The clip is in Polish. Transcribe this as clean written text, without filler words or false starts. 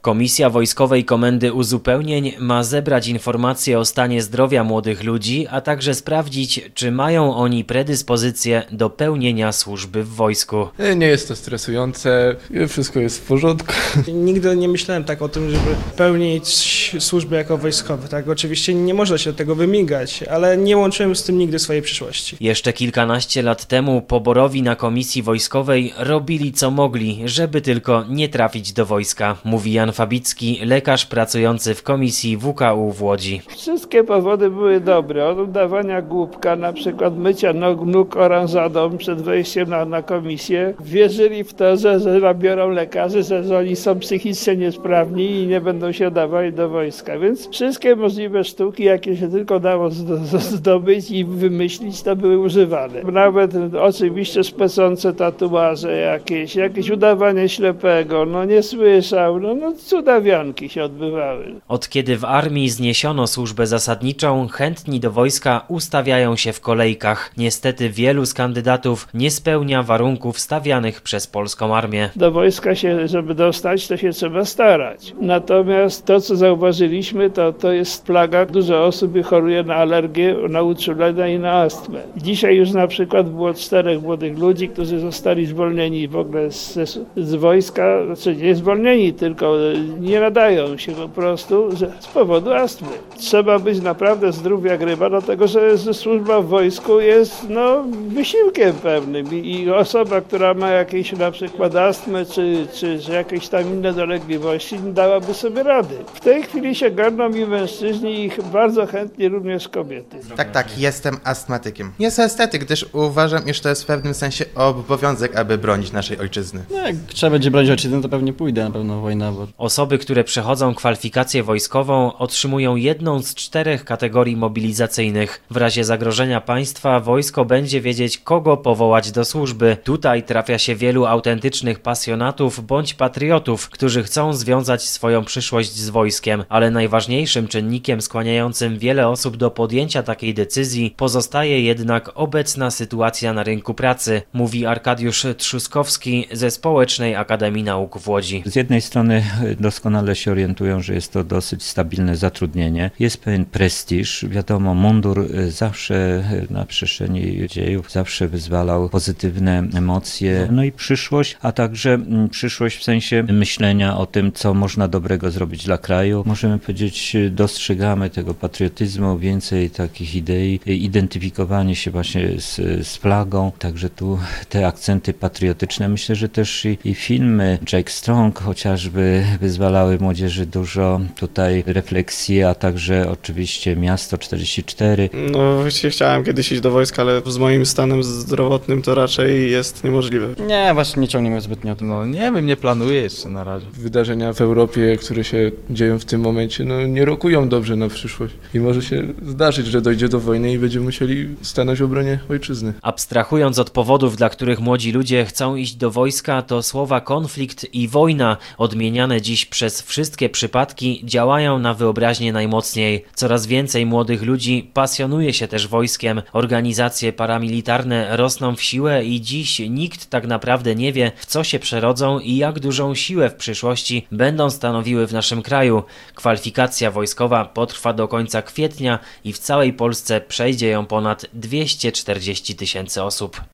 Komisja Wojskowej Komendy Uzupełnień ma zebrać informacje o stanie zdrowia młodych ludzi, a także sprawdzić, czy mają oni predyspozycje do pełnienia służby w wojsku. Nie jest to stresujące, wszystko jest w porządku. Nigdy nie myślałem tak o tym, żeby pełnić służbę jako wojskowy. Tak, oczywiście nie można się tego wymigać, ale nie łączyłem z tym nigdy swojej przyszłości. Jeszcze kilkanaście lat temu poborowi na komisji wojskowej robili co mogli, żeby tylko nie trafić do wojska, mówi Jan Fabicki, lekarz pracujący w komisji WKU w Łodzi. Wszystkie powody były dobre, od udawania głupka, na przykład mycia nóg oranżadą przed wejściem na komisję. Wierzyli w to, że nabiorą lekarzy, że oni są psychicznie niesprawni i nie będą się dawali do wojska. Więc wszystkie możliwe sztuki, jakie się tylko dało zdobyć i wymyślić, to były używane. Nawet oczywiście szpecące tatuaże jakieś udawanie ślepego, nie słyszał, cudawianki się odbywały. Od kiedy w armii zniesiono służbę zasadniczą, chętni do wojska ustawiają się w kolejkach. Niestety wielu z kandydatów nie spełnia warunków stawianych przez polską armię. Do wojska się, żeby dostać, to się trzeba starać. Natomiast to, co zauważyliśmy, to jest plaga. Dużo osób choruje na alergię, na uczulenia i na astmę. Dzisiaj już na przykład było 4 młodych ludzi, którzy zostali zwolnieni w ogóle z wojska, znaczy nie zwolnieni, tylko nie nadają się po prostu z powodu astmy. Trzeba być naprawdę zdrów jak ryba, dlatego że służba w wojsku jest wysiłkiem pewnym i osoba, która ma jakieś na przykład astmę czy jakieś tam inne dolegliwości, nie dałaby sobie rady. W tej chwili się garną i mężczyźni i bardzo chętnie również kobiety. Tak, jestem astmatykiem. Jest estetyk, gdyż uważam, iż to jest w pewnym sensie obowiązek, aby bronić naszej ojczyzny. Jak trzeba będzie bronić ojczyzny, to pewnie pójdę na pewno wojna. Osoby, które przechodzą kwalifikację wojskową, otrzymują jedną z 4 kategorii mobilizacyjnych. W razie zagrożenia państwa wojsko będzie wiedzieć, kogo powołać do służby. Tutaj trafia się wielu autentycznych pasjonatów bądź patriotów, którzy chcą związać swoją przyszłość z wojskiem, ale najważniejszym czynnikiem skłaniającym wiele osób do podjęcia takiej decyzji pozostaje jednak obecna sytuacja na rynku pracy, mówi Arkadiusz Trzuskowski ze Społecznej Akademii Nauk w Łodzi. Z jednej strony doskonale się orientują, że jest to dosyć stabilne zatrudnienie, jest pewien prestiż, wiadomo, mundur zawsze na przestrzeni dziejów zawsze wyzwalał pozytywne emocje, i przyszłość, a także przyszłość w sensie myślenia o tym, co można dobrego zrobić dla kraju. Możemy powiedzieć, dostrzegamy tego patriotyzmu, więcej takich idei, identyfikowanie się właśnie z flagą, także tu te akcenty patriotyczne. Myślę, że też i filmy Jake Strong chociażby wyzwalały młodzieży dużo tutaj refleksji, a także oczywiście Miasto 44. Właściwie chciałem kiedyś iść do wojska, ale z moim stanem zdrowotnym to raczej jest niemożliwe. Nie, właśnie nie ciągnie mnie zbytnio o tym. Nie wiem, nie planuję jeszcze na razie. Wydarzenia w Europie, które się dzieją w tym momencie, nie rokują dobrze na przyszłość. I może się zdarzyć, że dojdzie do wojny i będziemy musieli stanąć w obronie ojczyzny. Abstrahując od powodów, dla których młodzi ludzie chcą iść do wojska, to słowa konflikt i wojna, odmieniane dziś przez wszystkie przypadki, działają na wyobraźnię najmocniej. Coraz więcej młodych ludzi pasjonuje się też wojskiem. Organizacje paramilitarne rosną w siłę i dziś nikt tak naprawdę nie wie, w co się przerodzą i jak dużą siłę w przyszłości będą stanowiły w naszym kraju. Kwalifikacja wojskowa potrwa do końca kwietnia i w całej Polsce przejdzie ją ponad 240 000 osób.